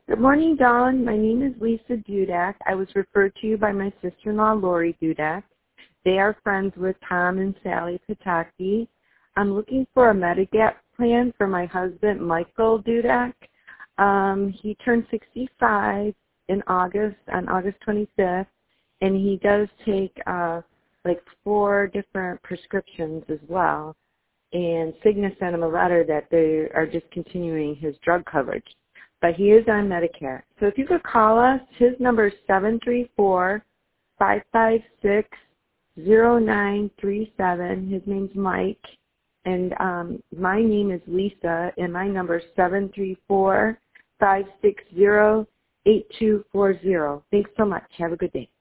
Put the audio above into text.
Good morning, Dawn. My name is Lisa Dudak. I was referred to you by my sister-in-law, Lori Dudak. They are friends with Tom and Sally Pataki. I'm looking for a Medigap plan for my husband, Michael Dudak. He turned 65 in August, on August 25th, and he does take like 4 different prescriptions as well. And Cigna sent him a letter that they are discontinuing his drug coverage. But he is on Medicare. So if you could call us, his number is 734-556-0937. His name's Mike. And my name is Lisa, and my number is 734-560-8240. Thanks so much. Have a good day.